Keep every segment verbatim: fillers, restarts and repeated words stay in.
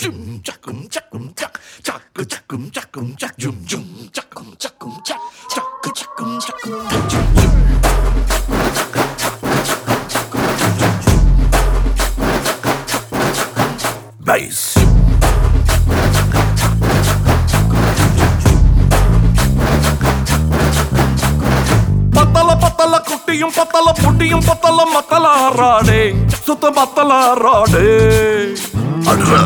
Jum jakum jakum jak jak jakum jakum jak jum jum jakum jakum jak jak jakum jakum jum jum. Bass. Patala patala kuttiyum patala puttiyum patala matala raade sutta matala raade adra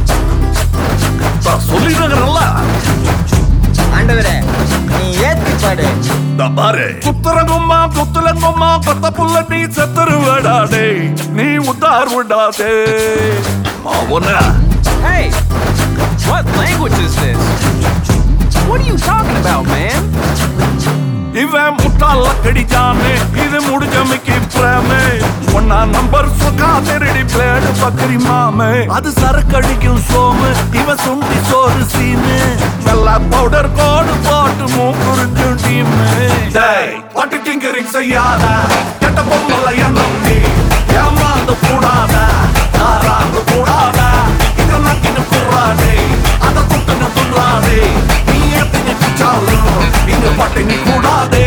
ta sollirangaralla ஆண்டவரே நீ ஏத்தி பாடு தபாரே குத்துறங்கம்மா குத்துலங்கம்மா பத்த புள்ள நீ செத்துருவடாடே நீ உத்தார் விடாதே மாவனா. Hey, what language is this? What are you talking about, man? இவன் முட்டாள கடிச்சானே இது முடிஞ்சமைக்கு பிரேமே ஒன்னா நம்பர் சொக்கா திருடி பிளேடு பக்கரி மாமே அது சரக்கடிக்கும் சோமு இவன் சுண்டி சோறு சீனு வெள்ளா பவுடர் கோடு போட்டு மூக்குறிஞ்சும் டீமு பட்டு டிங்கரிங் செய்யாத கெட்ட பொம்மல எண்ணம் நீ ஏமாந்து கூடாத ஆறாந்து கூடாத இதை நக்கின்னு கூடாதே அதை குட்டுன்னு துள்ளாதே நீ ஏத்தினு குச்சாலும் இங்க பட்டினி கூடாதே.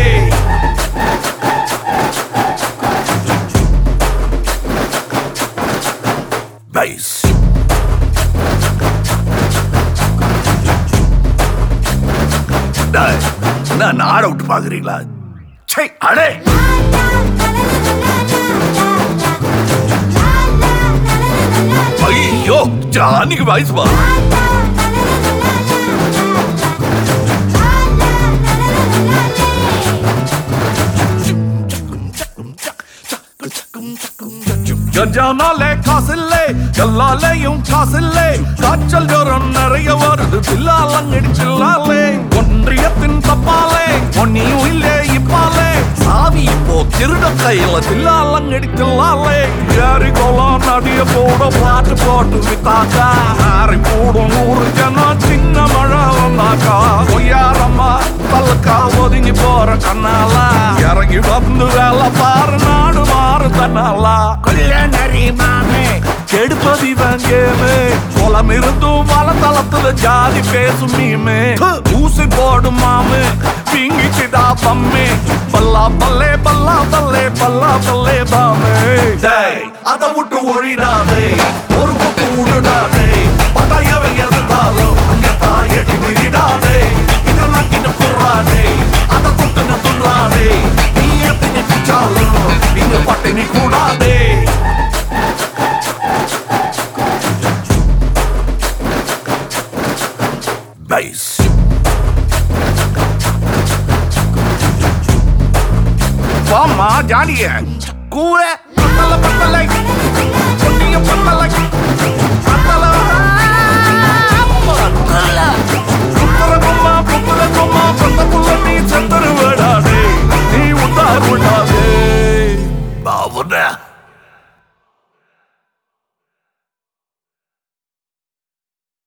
Bass. டேய் நான் ஆட விட்டு பாக்குறீங்களா? சே அடே ஐயோ ஜானிக்கு வாய்ஸ் வா. கஞ்சானாலே காசில்லே கல்லாலேயும் காசில்லே காய்ச்சல் ஜோரம் நிறைய வருது பில்லாலங்கடி பில்லாலே ஒன்றியத்தின் தப்பாலே ஒன்னியும் இல்லே இப்பாலே சாவி இப்போ திருட கையில தில்லாலங்கடி தில்லாலே ஏறி கோலம் நடிய போட பாட்டு போட்டு வித்தாக்கா ஆறி போடும் நூறு ஜனம் சின்ன மழை வந்தாக்கா பொய்யாரம்மா பல்லுக்கா ஒதுங்கி போற கண்ணாலா இறங்கி வந்து வேலை பாரு நாடு மாறு தன்னாலா நரிமாமே கெடுப்பது இவங்கேமே குளம் இருந்தும் வளத்தளத்துல ஜாதி பேசும் நீமே ஊசி போடும் மாமே பிங்கிச்சுடா பம்மே பல்லா பல்லே பல்லா பல்லே பல்லா பல்லே பாமே அதை விட்டு ஒழிடாதே ஒரு பக்கு விடுடாதே பதாயவை எதிர்த்தாலும் அங்க தாயடி விடாதே இதெல்லாம் கிட்ட குறாதே அதை குட்டுன்னு துள்ளாதே நீ எத்தனை பிச்சாலும் இங்க பட்டினி கூடாதே. Bass. வாமா ஜாலிய கூற பத்தல பத்தலை பொன்னிய பத்தலை